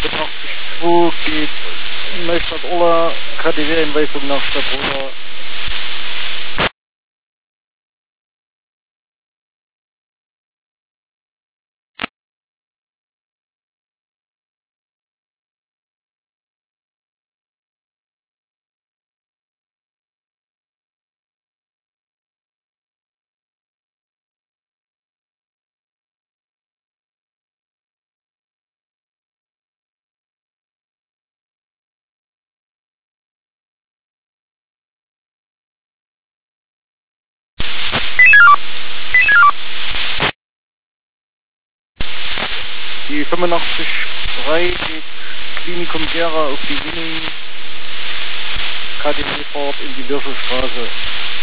85 geht Neustadt-Orla, KTW-Einweisung nach Stadtrola. Die 85-3 geht Klinikum Gera auf die Winning, KTW-Fahrt in die Würfelstraße.